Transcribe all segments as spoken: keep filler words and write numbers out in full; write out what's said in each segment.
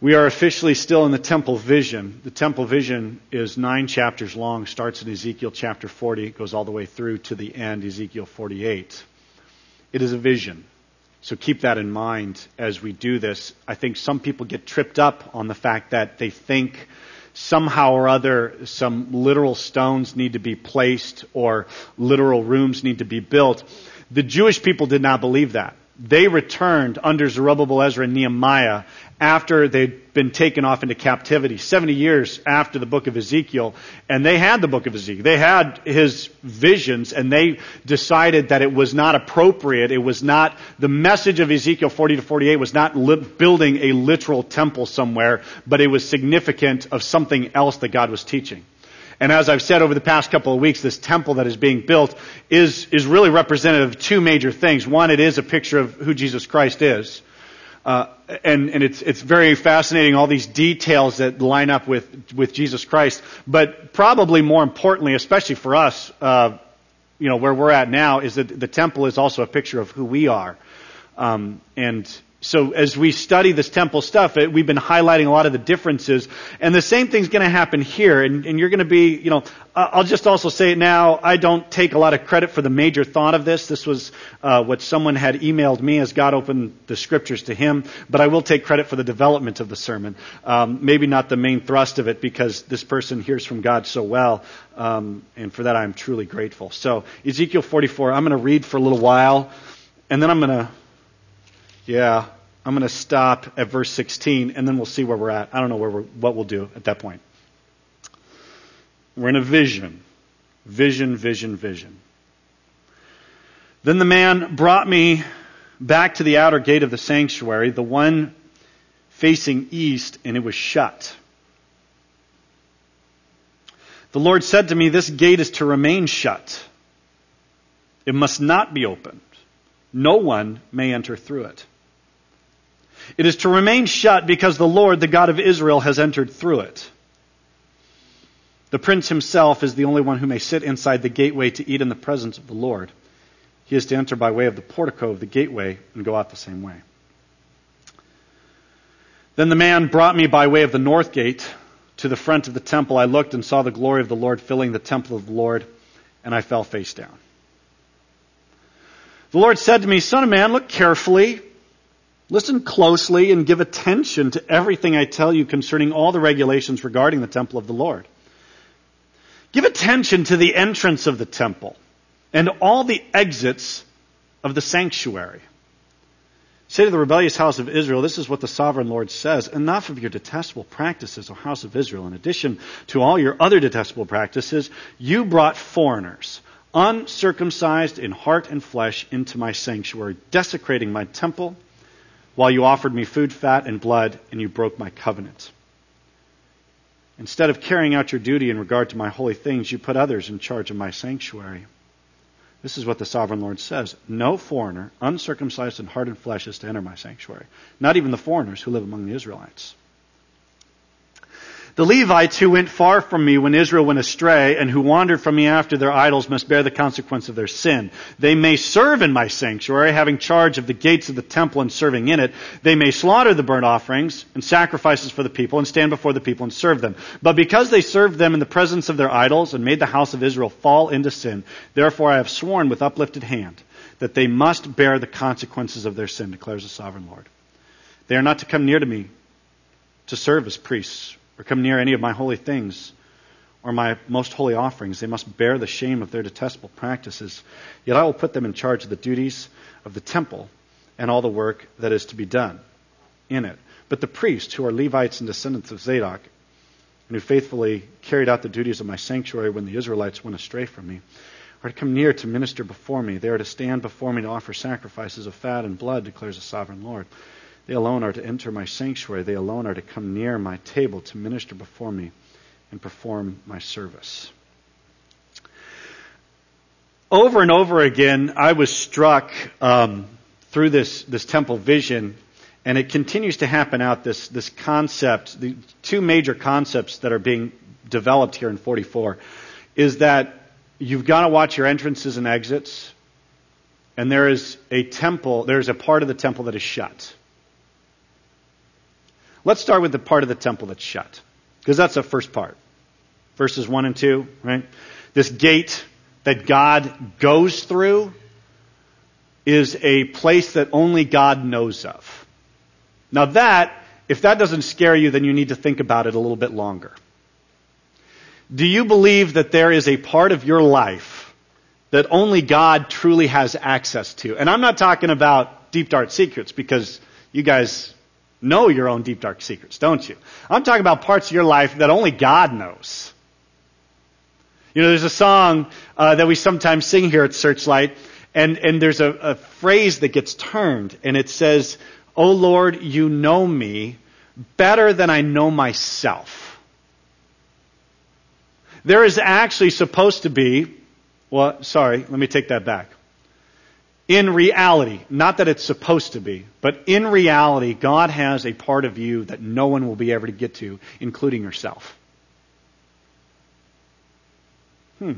We are officially still in the temple vision. The temple vision is nine chapters long, starts in Ezekiel chapter forty, goes all the way through to the end, Ezekiel forty-eight. It is a vision. So keep that in mind as we do this. I think some people get tripped up on the fact that they think somehow or other some literal stones need to be placed or literal rooms need to be built. The Jewish people did not believe that. They returned under Zerubbabel, Ezra, and Nehemiah after they'd been taken off into captivity, seventy years after the book of Ezekiel, and they had the book of Ezekiel. They had his visions, and they decided that it was not appropriate. It was not, the message of Ezekiel forty to forty-eight was not li- building a literal temple somewhere, but it was significant of something else that God was teaching. And as I've said over the past couple of weeks, this temple that is being built is, is really representative of two major things. One, it is a picture of who Jesus Christ is. Uh, and, and it's, it's very fascinating, all these details that line up with, with Jesus Christ. But probably more importantly, especially for us, uh, you know, where we're at now, is that the temple is also a picture of who we are. Um, and So as we study this temple stuff, it, we've been highlighting a lot of the differences. And the same thing's going to happen here. And, and you're going to be, you know, I'll just also say it now, I don't take a lot of credit for the major thought of this. This was uh, what someone had emailed me as God opened the scriptures to him. But I will take credit for the development of the sermon. Um, maybe not the main thrust of it, because this person hears from God so well. Um, and for that, I'm truly grateful. So Ezekiel forty-four, I'm going to read for a little while. And then I'm going to... Yeah, I'm going to stop at verse sixteen, and then we'll see where we're at. I don't know where we're, what we'll do at that point. We're in a vision. Vision, vision, vision. Then the man brought me back to the outer gate of the sanctuary, the one facing east, and it was shut. The Lord said to me, "This gate is to remain shut. It must not be opened. No one may enter through it. It is to remain shut because the Lord, the God of Israel, has entered through it. The prince himself is the only one who may sit inside the gateway to eat in the presence of the Lord. He is to enter by way of the portico of the gateway and go out the same way." Then the man brought me by way of the north gate to the front of the temple. I looked and saw the glory of the Lord filling the temple of the Lord, and I fell face down. The Lord said to me, "Son of man, look carefully. Listen closely and give attention to everything I tell you concerning all the regulations regarding the temple of the Lord. Give attention to the entrance of the temple and all the exits of the sanctuary. Say to the rebellious house of Israel, this is what the sovereign Lord says. Enough of your detestable practices, O house of Israel. In addition to all your other detestable practices, you brought foreigners, uncircumcised in heart and flesh, into my sanctuary, desecrating my temple, while you offered me food, fat, and blood, and you broke my covenant. Instead of carrying out your duty in regard to my holy things, you put others in charge of my sanctuary. This is what the sovereign Lord says. No foreigner, uncircumcised in heart and flesh, is to enter my sanctuary. Not even the foreigners who live among the Israelites. The Levites who went far from me when Israel went astray and who wandered from me after their idols must bear the consequence of their sin. They may serve in my sanctuary, having charge of the gates of the temple and serving in it. They may slaughter the burnt offerings and sacrifices for the people and stand before the people and serve them. But because they served them in the presence of their idols and made the house of Israel fall into sin, therefore I have sworn with uplifted hand that they must bear the consequences of their sin, declares the sovereign Lord. They are not to come near to me to serve as priests, or come near any of my holy things, or my most holy offerings. They must bear the shame of their detestable practices. Yet I will put them in charge of the duties of the temple and all the work that is to be done in it. But the priests, who are Levites and descendants of Zadok, and who faithfully carried out the duties of my sanctuary when the Israelites went astray from me, are to come near to minister before me. They are to stand before me to offer sacrifices of fat and blood, declares the sovereign Lord. They alone are to enter my sanctuary. They alone are to come near my table to minister before me and perform my service. Over and over again, I was struck um, through this, this temple vision, and it continues to happen out, this, this concept, the two major concepts that are being developed here in forty-four, is that you've got to watch your entrances and exits, and there is a temple, there is a part of the temple that is shut. Let's start with the part of the temple that's shut, because that's the first part. Verses one and two, right? This gate that God goes through is a place that only God knows of. Now that, if that doesn't scare you, then you need to think about it a little bit longer. Do you believe that there is a part of your life that only God truly has access to? And I'm not talking about deep, dark secrets, because you guys know your own deep, dark secrets, don't you? I'm talking about parts of your life that only God knows. You know, there's a song uh, that we sometimes sing here at Searchlight, and, and there's a, a phrase that gets turned, and it says, "Oh Lord, you know me better than I know myself." There is actually supposed to be, well, sorry, let me take that back. In reality, not that it's supposed to be, but in reality, God has a part of you that no one will be able to get to, including yourself. Hmm.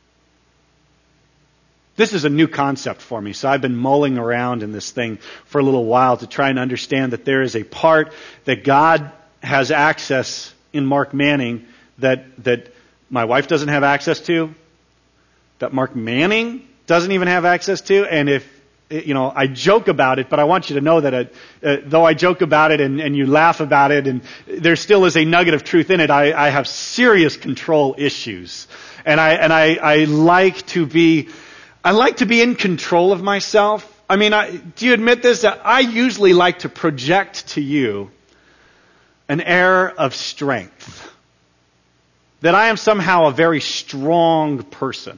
This is a new concept for me, so I've been mulling around in this thing for a little while to try and understand that there is a part that God has access in Mark Manning that that my wife doesn't have access to, that Mark Manning doesn't even have access to, and if, you know, I joke about it, but I want you to know that it, uh, though I joke about it and, and you laugh about it, and there still is a nugget of truth in it, I, I have serious control issues. And I and I, I like to be I like to be in control of myself. I mean, I, do you admit this? That I usually like to project to you an air of strength. That I am somehow a very strong person.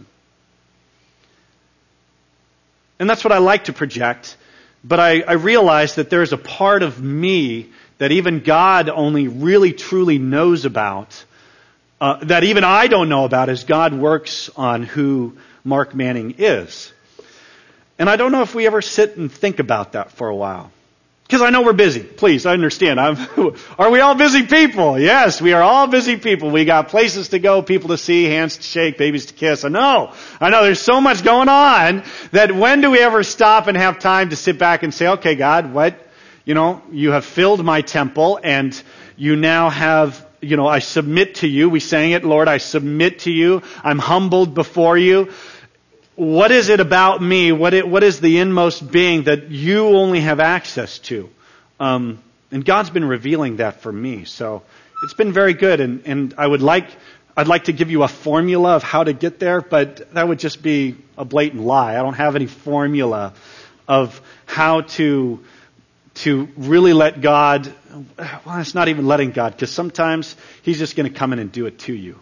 And that's what I like to project. But I, I realize that there's a part of me that even God only really truly knows about, uh, that even I don't know about as God works on who Mark Manning is. And I don't know if we ever sit and think about that for a while. Because I know we're busy. Please, I understand. I'm, are we all busy people? Yes, we are all busy people. We got places to go, people to see, hands to shake, babies to kiss. I know. I know there's so much going on that when do we ever stop and have time to sit back and say, okay, God, what, you know, you have filled my temple and you now have, you know, I submit to you. We sang it, Lord, I submit to you. I'm humbled before you. What is it about me? What it, what is the inmost being that you only have access to? Um, and God's been revealing that for me. So it's been very good. And, and I would like, I'd like to give you a formula of how to get there, but that would just be a blatant lie. I don't have any formula of how to, to really let God, well, it's not even letting God, because sometimes He's just going to come in and do it to you.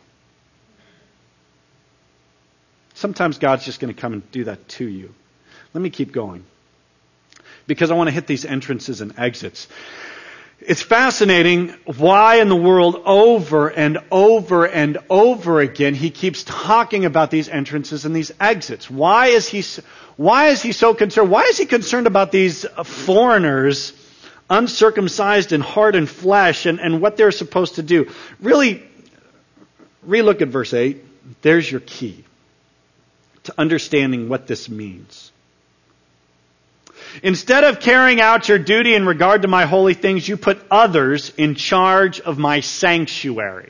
Sometimes God's just going to come and do that to you. Let me keep going, because I want to hit these entrances and exits. It's fascinating why in the world over and over and over again He keeps talking about these entrances and these exits. Why is He, why is He so concerned? Why is He concerned about these foreigners, uncircumcised in heart and flesh, and, and what they're supposed to do? Really, relook at verse eight. There's your key to understanding what this means. Instead of carrying out your duty in regard to my holy things, you put others in charge of my sanctuary.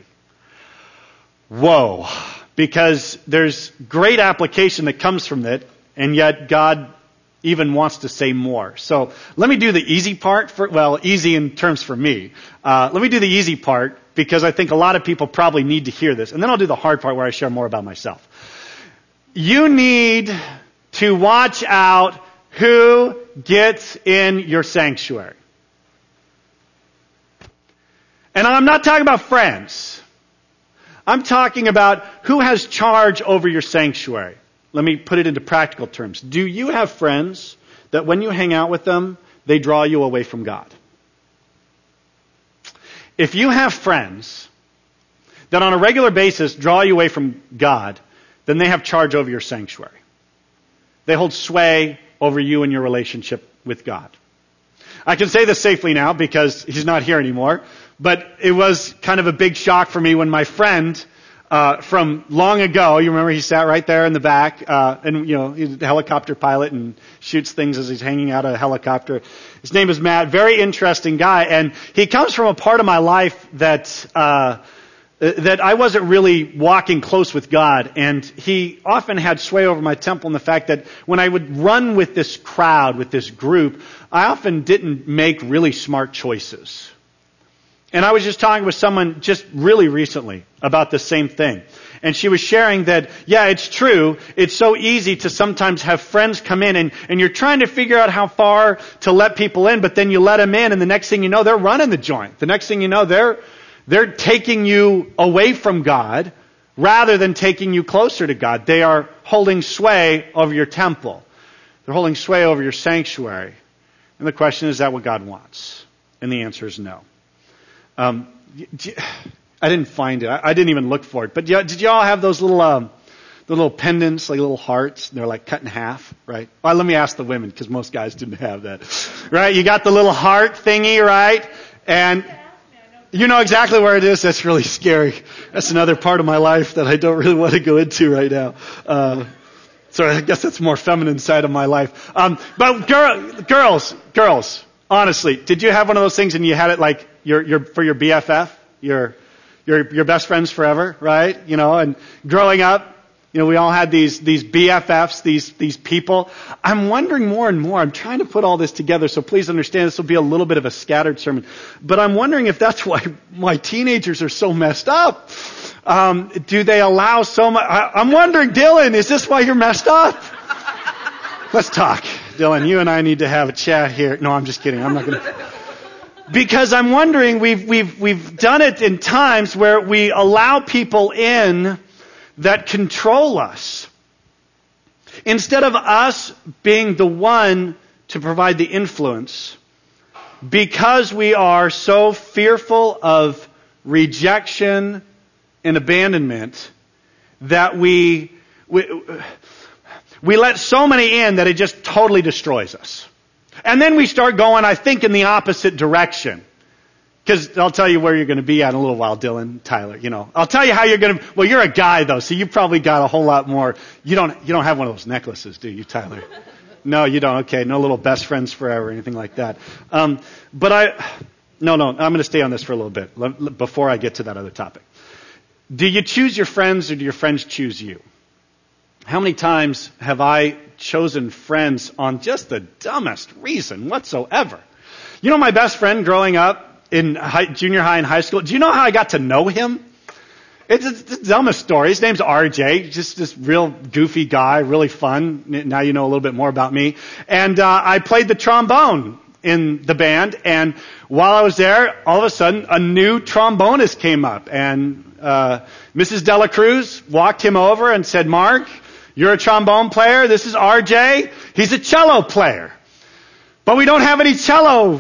Whoa. Because there's great application that comes from it, and yet God even wants to say more. So let me do the easy part. For, well, easy in terms for me. Uh, let me do the easy part, because I think a lot of people probably need to hear this. And then I'll do the hard part where I share more about myself. You need to watch out who gets in your sanctuary. And I'm not talking about friends. I'm talking about who has charge over your sanctuary. Let me put it into practical terms. Do you have friends that when you hang out with them, they draw you away from God? If you have friends that on a regular basis draw you away from God, then they have charge over your sanctuary. They hold sway over you and your relationship with God. I can say this safely now because he's not here anymore, but it was kind of a big shock for me when my friend, uh, uh, from long ago. You remember he sat right there in the back, uh, and, you know, he's a helicopter pilot and shoots things as he's hanging out of a helicopter. His name is Matt. Very interesting guy. And he comes from a part of my life that, uh, that I wasn't really walking close with God. And he often had sway over my temple in the fact that when I would run with this crowd, with this group, I often didn't make really smart choices. And I was just talking with someone just really recently about the same thing. And she was sharing that, yeah, it's true. It's so easy to sometimes have friends come in and, and you're trying to figure out how far to let people in, but then you let them in and the next thing you know, they're running the joint. The next thing you know, they're, they're taking you away from God rather than taking you closer to God. They are holding sway over your temple. They're holding sway over your sanctuary. And the question is, is that what God wants? And the answer is no. Um, I didn't find it. I didn't even look for it. But did you all have those little, um, the little pendants, like little hearts? They're like cut in half, right? Well, let me ask the women, because most guys didn't have that, right? You got the little heart thingy, right? And you know exactly where it is. That's really scary. That's another part of my life that I don't really want to go into right now. Uh, so I guess that's more feminine side of my life. Um, but girl, girls, girls. Honestly, did you have one of those things and you had it like your your for your B F F, your your your best friends forever, right? You know, and growing up, you know, we all had these these B F Fs, these these people. I'm wondering more and more. I'm trying to put all this together, so please understand this will be a little bit of a scattered sermon. But I'm wondering if that's why my teenagers are so messed up. Um, do they allow so much? I, I'm wondering, Dylan, is this why you're messed up? Let's talk. Dylan, you and I need to have a chat here. No, I'm just kidding. I'm not going to. Because I'm wondering, we've, we've, we've done it in times where we allow people in that control us. Instead of us being the one to provide the influence, because we are so fearful of rejection and abandonment that we, we We let so many in that it just totally destroys us. And then we start going, I think, in the opposite direction. Because I'll tell you where you're going to be at in a little while, Dylan, Tyler, you know. I'll tell you how you're going to, well, you're a guy though, so you probably got a whole lot more. You don't, you don't have one of those necklaces, do you, Tyler? No, you don't. Okay. No little best friends forever or anything like that. Um, but I, no, no, I'm going to stay on this for a little bit before I get to that other topic. Do you choose your friends or do your friends choose you? How many times have I chosen friends on just the dumbest reason whatsoever? You know my best friend growing up in high, junior high and high school? Do you know how I got to know him? It's, it's the dumbest story. His name's R J, just this real goofy guy, really fun. Now you know a little bit more about me. And uh, I played the trombone in the band, and while I was there, all of a sudden, a new trombonist came up, and uh Missus Dela Cruz walked him over and said, Mark, you're a trombone player. This is R J. He's a cello player. But we don't have any cello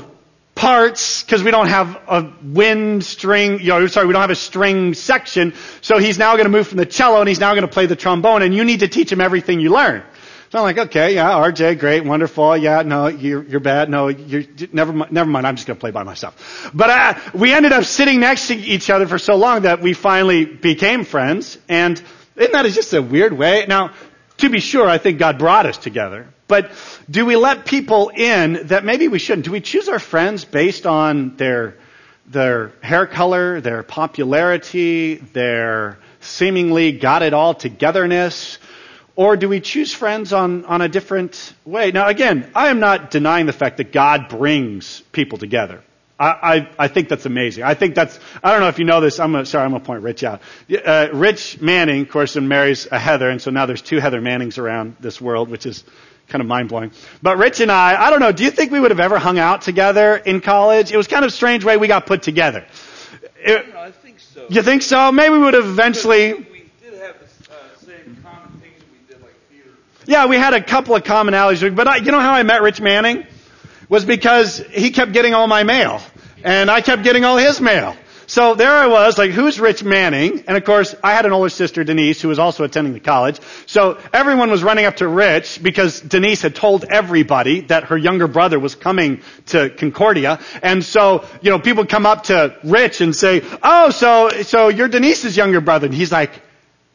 parts because we don't have a wind string, you know, sorry, we don't have a string section. So he's now going to move from the cello and he's now going to play the trombone and you need to teach him everything you learn. So I'm like, okay, yeah, R J, great, wonderful. Yeah, no, you're, you're bad. No, you're, never mind, never mind. I'm just going to play by myself. But uh, we ended up sitting next to each other for so long that we finally became friends. And isn't that just a weird way? Now, to be sure, I think God brought us together. But do we let people in that maybe we shouldn't? Do we choose our friends based on their their hair color, their popularity, their seemingly got it all togetherness? Or do we choose friends on, on a different way? Now, again, I am not denying the fact that God brings people together. I, I, I think that's amazing. I think that's, I don't know if you know this, I'm gonna, sorry, I'm going to point Rich out. Uh, Rich Manning, of course, marries a Heather, and so now there's two Heather Mannings around this world, which is kind of mind-blowing. But Rich and I, I don't know, do you think we would have ever hung out together in college? It was kind of a strange way we got put together. It, I think so. You think so? Maybe we would have eventually... We did have the uh, same common things we did, like theater. Yeah, we had a couple of commonalities, but I, you know how I met Rich Manning? Was because he kept getting all my mail, and I kept getting all his mail. So there I was, like, who's Rich Manning? And of course, I had an older sister, Denise, who was also attending the college. So everyone was running up to Rich because Denise had told everybody that her younger brother was coming to Concordia. And so, you know, people come up to Rich and say, oh, so, so you're Denise's younger brother. And he's like,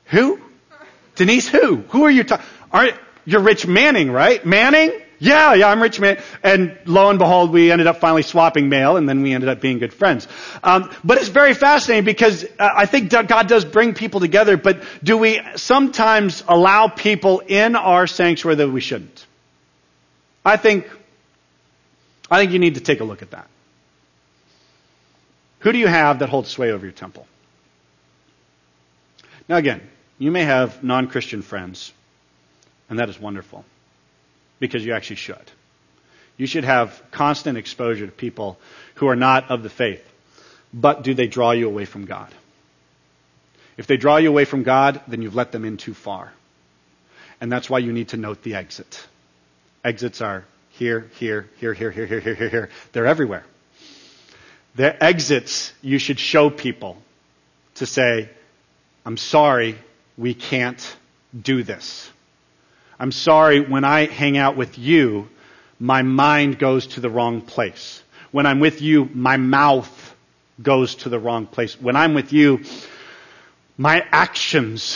Who? Denise who? Who are you talking? Aren't you're Rich Manning, right? Manning? Yeah, yeah, I'm Rich Manning. And lo and behold, we ended up finally swapping mail, and then we ended up being good friends. Um, but it's very fascinating because uh, I think God does bring people together, but do we sometimes allow people in our sanctuary that we shouldn't? I think, I think you need to take a look at that. Who do you have that holds sway over your temple? Now again, you may have non-Christian friends, and that is wonderful, because you actually should. You should have constant exposure to people who are not of the faith, but do they draw you away from God? If they draw you away from God, then you've let them in too far. And that's why you need to note the exit. Exits are here, here, here, here, here, here, here, here, here. They're everywhere. The exits you should show people to say, I'm sorry, we can't do this. I'm sorry, when I hang out with you, my mind goes to the wrong place. When I'm with you, my mouth goes to the wrong place. When I'm with you, my actions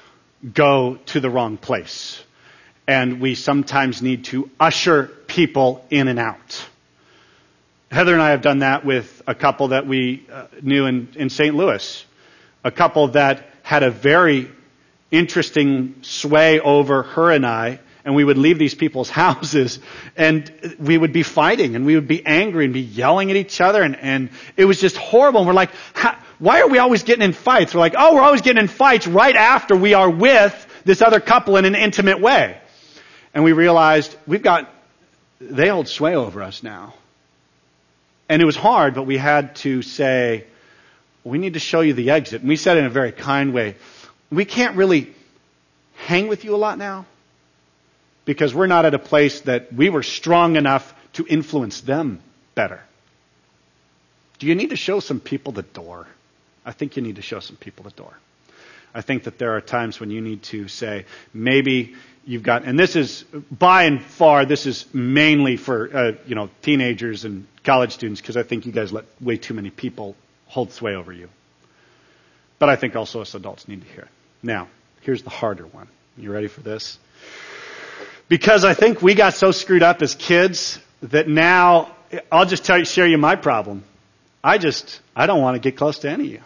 go to the wrong place. And we sometimes need to usher people in and out. Heather and I have done that with a couple that we uh, knew in, in Saint Louis. A couple that had a very interesting sway over her and I, and we would leave these people's houses, and we would be fighting, and we would be angry, and be yelling at each other, and, and it was just horrible. And we're like, why are we always getting in fights? We're like, oh, we're always getting in fights right after we are with this other couple in an intimate way. And we realized we've got, they hold sway over us now. And it was hard, but we had to say, we need to show you the exit. And we said it in a very kind way. We can't really hang with you a lot now because we're not at a place that we were strong enough to influence them better. Do you need to show some people the door? I think you need to show some people the door. I think that there are times when you need to say, maybe you've got, and this is by and far, this is mainly for uh, you know teenagers and college students, because I think you guys let way too many people hold sway over you. But I think also us adults need to hear it. Now, here's the harder one. You ready for this? Because I think we got so screwed up as kids that now, I'll just tell you, share you my problem. I just, I don't want to get close to any of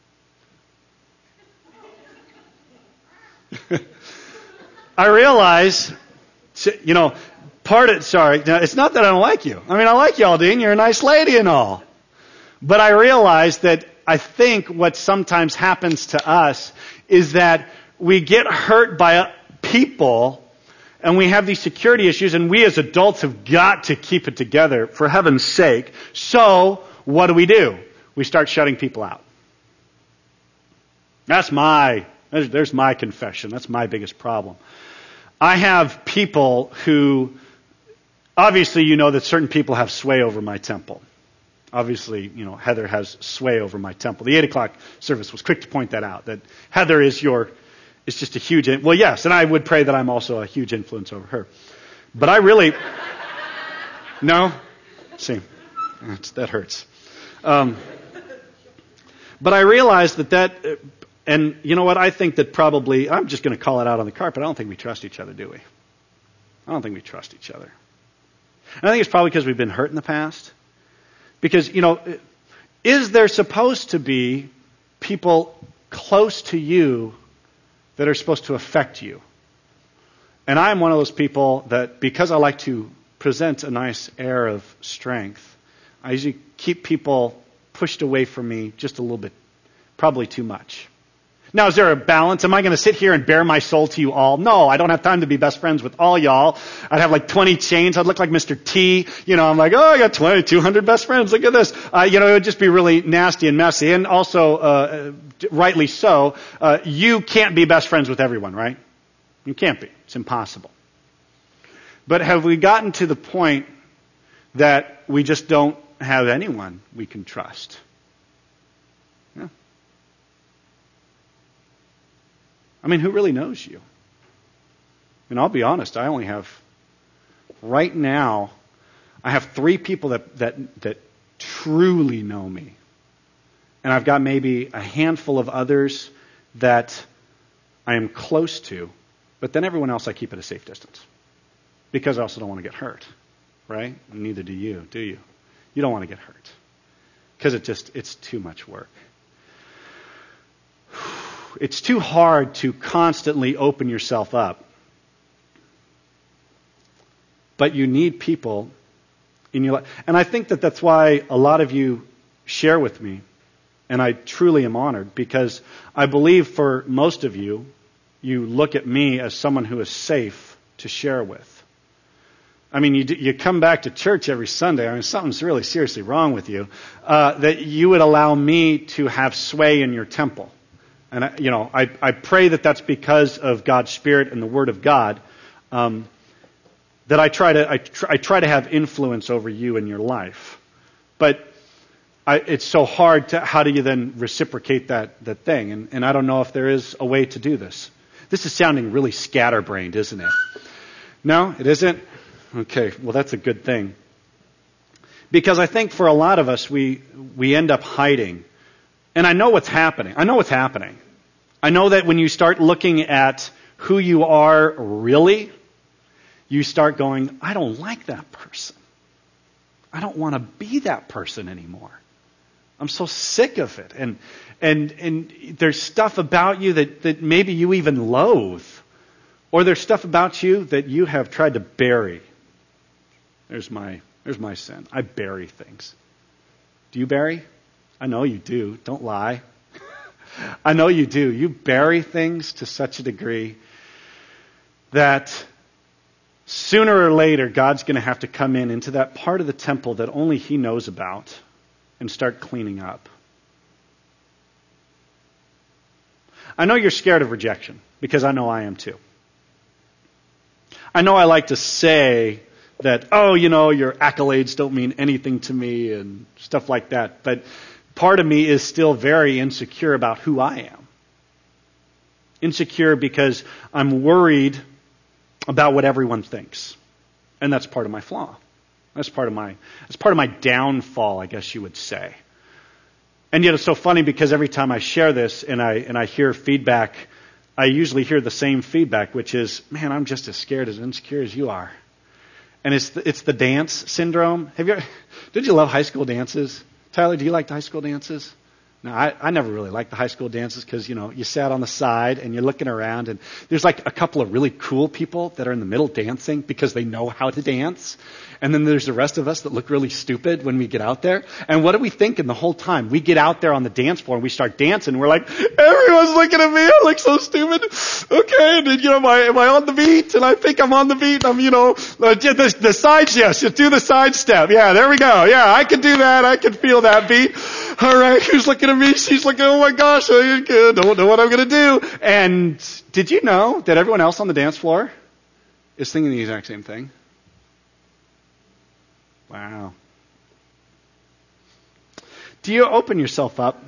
you. I realize, you know, part of, sorry, it's not that I don't like you. I mean, I like you, Aldine. You're a nice lady and all. But I realize that I think what sometimes happens to us is that we get hurt by people and we have these security issues, and we as adults have got to keep it together, for heaven's sake. So, what do we do? We start shutting people out. That's my, there's, there's my confession. That's my biggest problem. I have people who, obviously you know that certain people have sway over my temple. Obviously, you know, Heather has sway over my temple. The eight o'clock service was quick to point that out, that Heather is your, is just a huge, well, yes, and I would pray that I'm also a huge influence over her. But I really, no? See, that's, that hurts. Um, but I realize that that, and you know what, I think that probably, I'm just going to call it out on the carpet, I don't think we trust each other, do we? I don't think we trust each other. And I think it's probably because we've been hurt in the past. Because, you know, is there supposed to be people close to you that are supposed to affect you? And I'm one of those people that, because I like to present a nice air of strength, I usually keep people pushed away from me just a little bit, probably too much. Now, is there a balance? Am I going to sit here and bare my soul to you all? No, I don't have time to be best friends with all y'all. I'd have like twenty chains. I'd look like Mister T. You know, I'm like, oh, I got twenty, two hundred best friends. Look at this. Uh, you know, it would just be really nasty and messy. And also, uh, rightly so, uh, you can't be best friends with everyone, right? You can't be. It's impossible. But have we gotten to the point that we just don't have anyone we can trust? Yeah. I mean, who really knows you? And I'll be honest, I only have, right now, I have three people that, that, that truly know me. And I've got maybe a handful of others that I am close to, but then everyone else I keep at a safe distance. Because I also don't want to get hurt, right? Neither do you, do you? You don't want to get hurt. Because it just, it's too much work. It's too hard to constantly open yourself up. But you need people in your life. And I think that that's why a lot of you share with me. And I truly am honored, because I believe for most of you, you look at me as someone who is safe to share with. I mean, you, you come back to church every Sunday. I mean, something's really seriously wrong with you. Uh, that you would allow me to have sway in your temple. And, I, you know, I, I pray that that's because of God's Spirit and the Word of God. Um, that I try to I, tr- I try to have influence over you in your life. But I, it's so hard to, how do you then reciprocate that, that thing? And, and I don't know if there is a way to do this. This is sounding really scatterbrained, isn't it? No, it isn't? Okay, well that's a good thing. Because I think for a lot of us, we we end up hiding. And I know what's happening. I know what's happening. I know that when you start looking at who you are really, you start going, I don't like that person. I don't want to be that person anymore. I'm so sick of it. And and and there's stuff about you that, that maybe you even loathe. Or there's stuff about you that you have tried to bury. There's my there's my sin. I bury things. Do you bury? I know you do. Don't lie. I know you do. You bury things to such a degree that sooner or later God's going to have to come in into that part of the temple that only He knows about and start cleaning up. I know you're scared of rejection, because I know I am too. I know I like to say that, oh, you know, your accolades don't mean anything to me and stuff like that. But part of me is still very insecure about who I am. Insecure because I'm worried about what everyone thinks. And that's part of my flaw. That's part of my, that's part of my downfall, I guess you would say. And yet it's so funny, because every time I share this and I, and I hear feedback, I usually hear the same feedback, which is, man, I'm just as scared, as insecure as you are. And it's the, it's the dance syndrome. Have you ever, did you love high school dances? Tyler, do you like the high school dances? No, I, I never really liked the high school dances, because, you know, you sat on the side and you're looking around and there's like a couple of really cool people that are in the middle dancing because they know how to dance. And then there's the rest of us that look really stupid when we get out there. And what are we thinking the whole time? We get out there on the dance floor and we start dancing. And we're like, everyone's looking at me. I look so stupid. Okay. And then, you know, am I, am I on the beat? And I think I'm on the beat. I'm, you know, uh, the, the side, yes, just do the side step. Yeah, there we go. Yeah, I can do that. I can feel that beat. All right. Who's looking at me? She's like, oh my gosh, I don't know what I'm going to do. And did you know that everyone else on the dance floor is thinking the exact same thing? Wow. Do you open yourself up?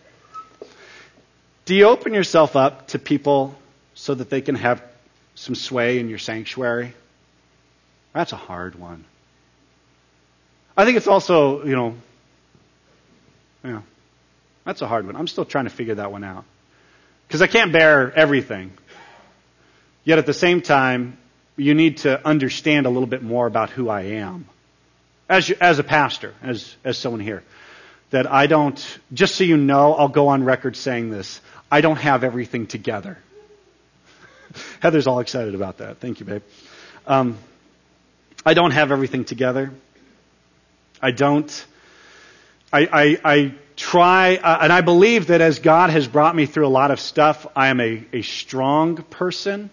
Do you open yourself up to people so that they can have some sway in your sanctuary? That's a hard one. I think it's also, you know, yeah, that's a hard one. I'm still trying to figure that one out. Because I can't bear everything. Yet at the same time, you need to understand a little bit more about who I am. As you, as a pastor, as as someone here. That I don't, just so you know, I'll go on record saying this. I don't have everything together. Heather's all excited about that. Thank you, babe. Um, I don't have everything together. I don't... I, I, I try, uh, and I believe that as God has brought me through a lot of stuff, I am a, a strong person.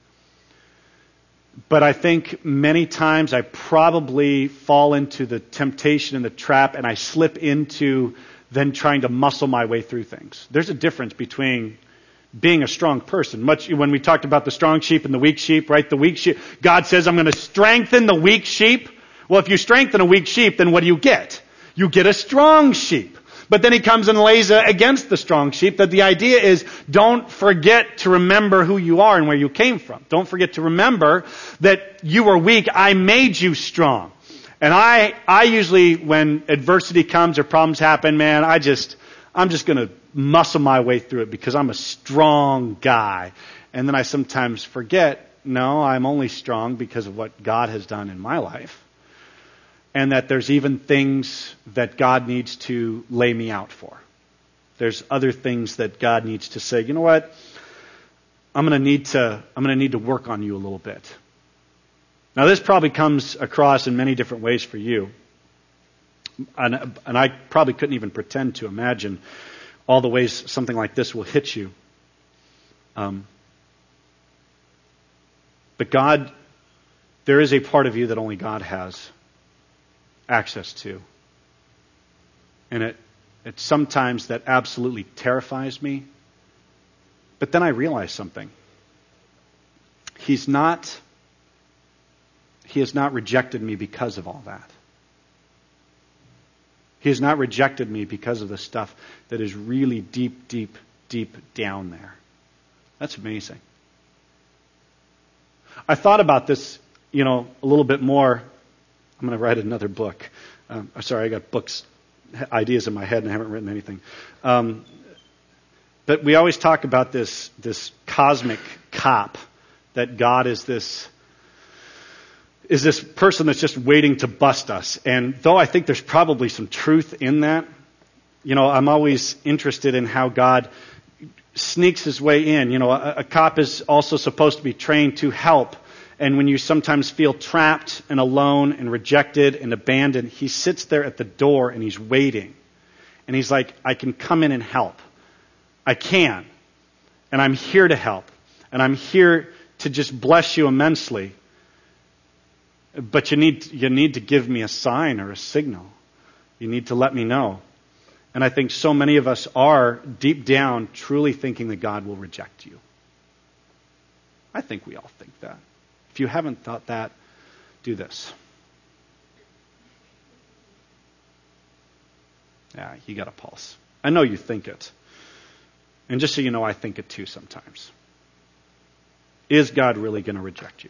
But I think many times I probably fall into the temptation and the trap, and I slip into then trying to muscle my way through things. There's a difference between being a strong person. Much when we talked about the strong sheep and the weak sheep, right? The weak sheep, God says, I'm going to strengthen the weak sheep. Well, if you strengthen a weak sheep, then what do you get? You get a strong sheep. But then he comes and lays against the strong sheep that the idea is don't forget to remember who you are and where you came from. Don't forget to remember that you were weak. I made you strong. And I, I usually, when adversity comes or problems happen, man, I just, I'm just going to muscle my way through it because I'm a strong guy. And then I sometimes forget, no, I'm only strong because of what God has done in my life. And that there's even things that God needs to lay me out for. There's other things that God needs to say, you know what? I'm going to need to, I'm going to need to work on you a little bit. Now this probably comes across in many different ways for you. And, and I probably couldn't even pretend to imagine all the ways something like this will hit you. Um, but God, there is a part of you that only God has access to. And it, it sometimes that absolutely terrifies me. But then I realize something. He's not, He has not rejected me because of all that. He has not rejected me because of the stuff that is really deep, deep, deep down there. That's amazing. I thought about this, you know, a little bit more. I'm going to write another book. Um, sorry, I got books, ideas in my head, and I haven't written anything. Um, but we always talk about this this cosmic cop, that God is this is this person that's just waiting to bust us. And though I think there's probably some truth in that, you know, I'm always interested in how God sneaks his way in. You know, a, a cop is also supposed to be trained to help. And when you sometimes feel trapped and alone and rejected and abandoned, he sits there at the door and he's waiting. And he's like, I can come in and help. I can. And I'm here to help. And I'm here to just bless you immensely. But you need you need to give me a sign or a signal. You need to let me know. And I think so many of us are, deep down, truly thinking that God will reject you. I think we all think that. If you haven't thought that, do this. Yeah, you got a pulse. I know you think it. And just so you know, I think it too sometimes. Is God really going to reject you?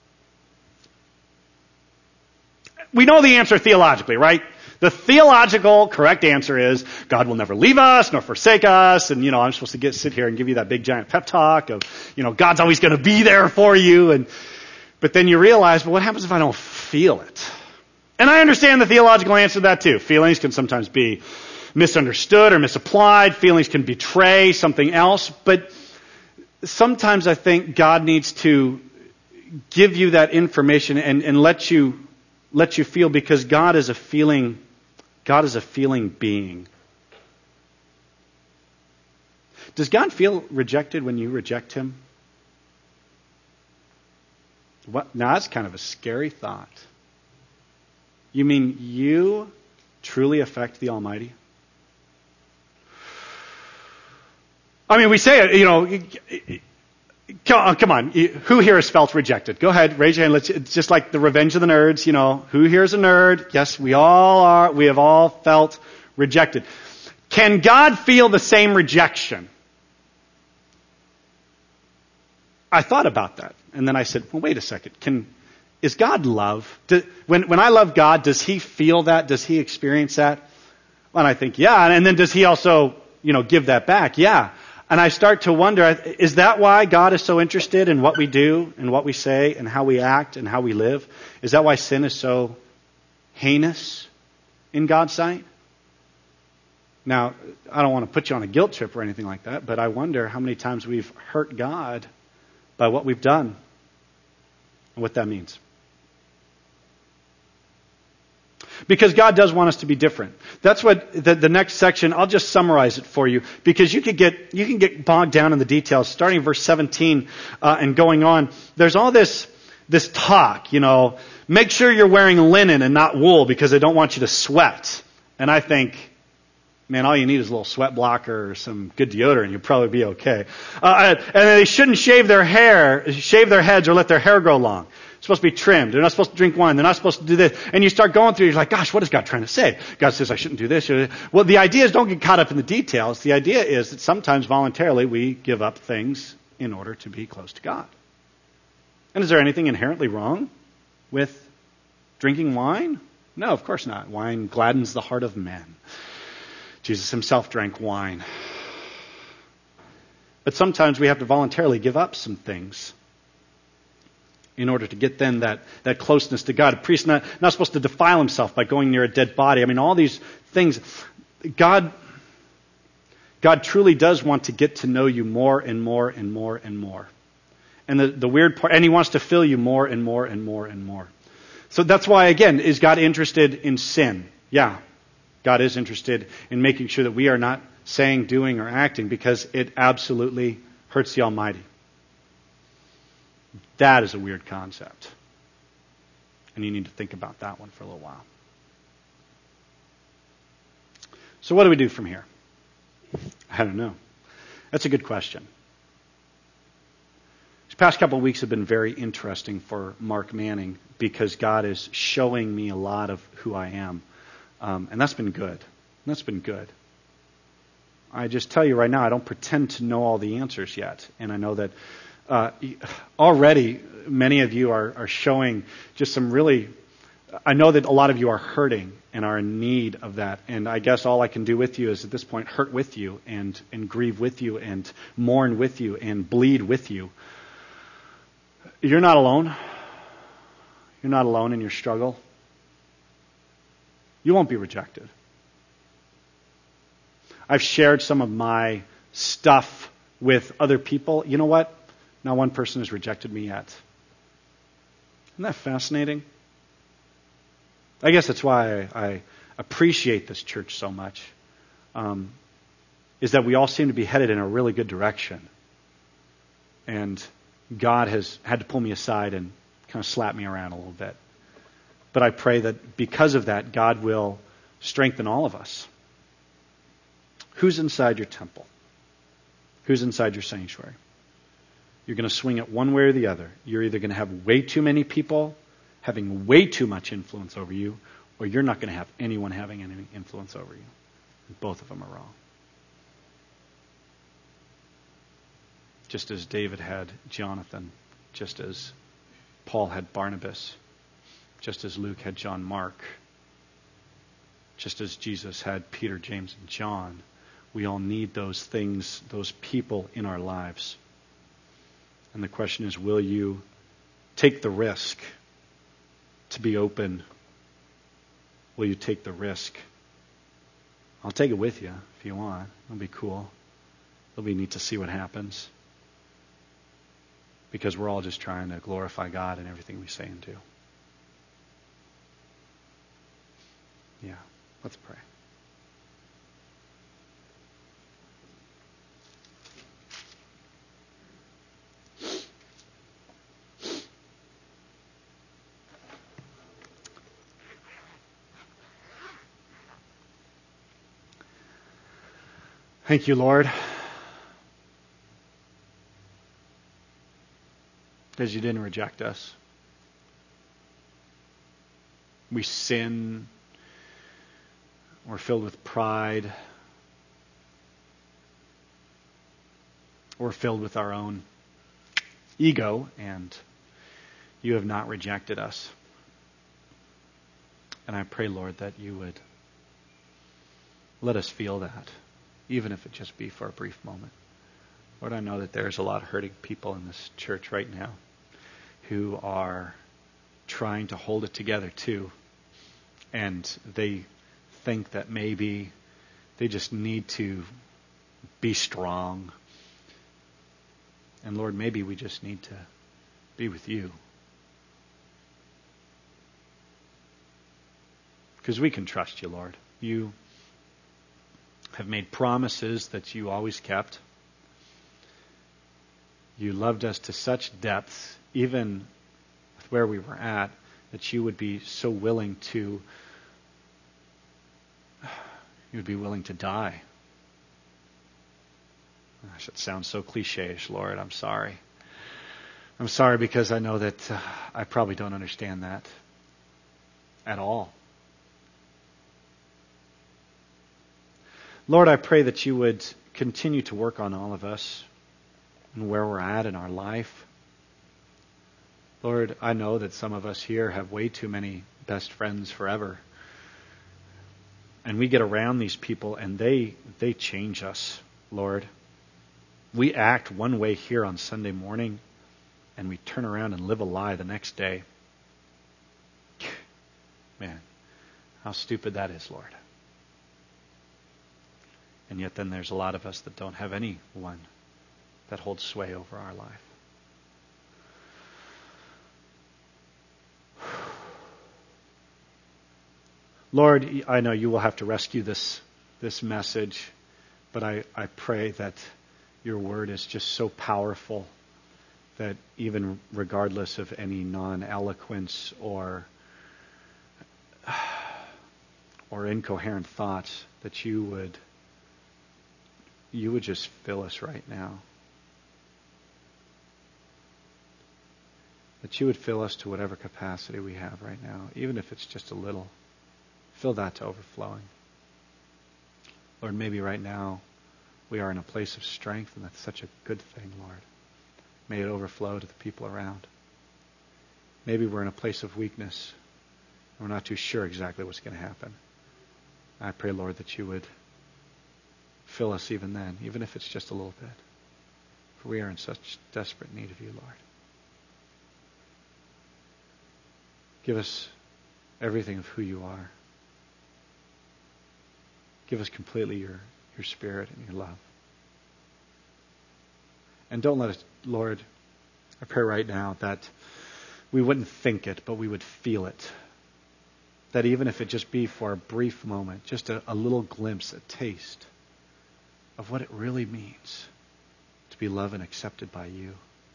We know the answer theologically, right? The theological correct answer is God will never leave us nor forsake us. And, you know, I'm supposed to get sit here and give you that big giant pep talk of, you know, God's always going to be there for you. And but then you realize, well, what happens if I don't feel it? And I understand the theological answer to that too. Feelings can sometimes be misunderstood or misapplied. Feelings can betray something else. But sometimes I think God needs to give you that information and, and let you let you feel, because God is a feeling, God is a feeling being. Does God feel rejected when you reject him? What? Now that's kind of a scary thought. You mean you truly affect the Almighty? I mean, we say it, you know, come on, who here has felt rejected? Go ahead, raise your hand. Let's, it's just like the Revenge of the Nerds, you know, who here is a nerd? Yes, we all are, we have all felt rejected. Can God feel the same rejection? I thought about that, and then I said, well, wait a second, can, is God love? Do, when, when I love God, does he feel that? Does he experience that? Well, and I think, yeah, and then does he also, you know, give that back? Yeah. And I start to wonder, is that why God is so interested in what we do and what we say and how we act and how we live? Is that why sin is so heinous in God's sight? Now, I don't want to put you on a guilt trip or anything like that, but I wonder how many times we've hurt God by what we've done and what that means. Because God does want us to be different. That's what the, the next section, I'll just summarize it for you, because you could get you can get bogged down in the details. Starting in verse seventeen uh, and going on, there's all this this talk, you know, make sure you're wearing linen and not wool because they don't want you to sweat. And I think, man, all you need is a little sweat blocker or some good deodorant and you'll probably be okay. Uh, and they shouldn't shave their hair, shave their heads or let their hair grow long. It's supposed to be trimmed. They're not supposed to drink wine. They're not supposed to do this. And you start going through, you're like, gosh, what is God trying to say? God says I shouldn't do this. Well, the idea is don't get caught up in the details. The idea is that sometimes voluntarily we give up things in order to be close to God. And is there anything inherently wrong with drinking wine? No, of course not. Wine gladdens the heart of men. Jesus himself drank wine. But sometimes we have to voluntarily give up some things in order to get then that, that closeness to God. A priest not, not supposed to defile himself by going near a dead body. I mean, all these things. God, God truly does want to get to know you more and more and more and more. And the, the weird part, and he wants to fill you more and more and more and more. So that's why, again, is God interested in sin? Yeah. God is interested in making sure that we are not saying, doing, or acting, because it absolutely hurts the Almighty. That is a weird concept. And you need to think about that one for a little while. So what do we do from here? I don't know. That's a good question. These past couple of weeks have been very interesting for Mark Manning because God is showing me a lot of who I am. Um, and that's been good. That's been good. I just tell you right now, I don't pretend to know all the answers yet. And I know that uh, already many of you are, are showing just some really, I know that a lot of you are hurting and are in need of that. And I guess all I can do with you is at this point hurt with you and, and grieve with you and mourn with you and bleed with you. You're not alone. You're not alone in your struggle. You won't be rejected. I've shared some of my stuff with other people. You know what? Not one person has rejected me yet. Isn't that fascinating? I guess that's why I, I appreciate this church so much, um, is that we all seem to be headed in a really good direction. And God has had to pull me aside and kind of slap me around a little bit. But I pray that because of that, God will strengthen all of us. Who's inside your temple? Who's inside your sanctuary? You're going to swing it one way or the other. You're either going to have way too many people having way too much influence over you, or you're not going to have anyone having any influence over you. Both of them are wrong. Just as David had Jonathan, just as Paul had Barnabas, just as Luke had John Mark, just as Jesus had Peter, James, and John, we all need those things, those people in our lives. And the question is, will you take the risk to be open? Will you take the risk? I'll take it with you if you want. It'll be cool. It'll be neat to see what happens. Because we're all just trying to glorify God in everything we say and do. Yeah, let's pray. Thank you, Lord, because you didn't reject us. We sin. We're filled with pride. We're filled with our own ego, and you have not rejected us. And I pray, Lord, that you would let us feel that, even if it just be for a brief moment. Lord, I know that there's a lot of hurting people in this church right now who are trying to hold it together too. And they think that maybe they just need to be strong. And Lord, maybe we just need to be with you. Because we can trust you, Lord. You have made promises that you always kept. You loved us to such depth, even with where we were at, that you would be so willing to, you would be willing to die. Gosh, it sounds so cliche-ish, Lord. I'm sorry. I'm sorry because I know that uh, I probably don't understand that at all. Lord, I pray that you would continue to work on all of us and where we're at in our life. Lord, I know that some of us here have way too many best friends forever. And we get around these people and they they change us, Lord. We act one way here on Sunday morning and we turn around and live a lie the next day. Man, how stupid that is, Lord. And yet then there's a lot of us that don't have anyone that holds sway over our life. Lord, I know you will have to rescue this this message, but I, I pray that your word is just so powerful that even regardless of any non-eloquence or or incoherent thoughts, that you would you would just fill us right now. That you would fill us to whatever capacity we have right now, even if it's just a little. Fill that to overflowing. Lord, maybe right now we are in a place of strength, and that's such a good thing, Lord. May it overflow to the people around. Maybe we're in a place of weakness, and we're not too sure exactly what's going to happen. I pray, Lord, that you would fill us even then, even if it's just a little bit. For we are in such desperate need of you, Lord. Give us everything of who you are. Give us completely your, your spirit and your love. And don't let us, Lord, I pray right now that we wouldn't think it, but we would feel it. That even if it just be for a brief moment, just a, a little glimpse, a taste of what it really means to be loved and accepted by you.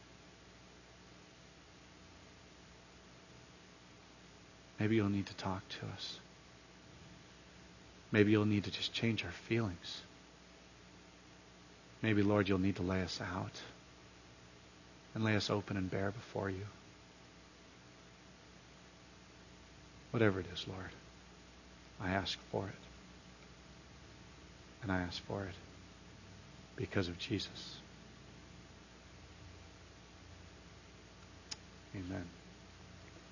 Maybe you'll need to talk to us. Maybe you'll need to just change our feelings. Maybe, Lord, you'll need to lay us out and lay us open and bare before you. Whatever it is, Lord, I ask for it. And I ask for it because of Jesus. Amen.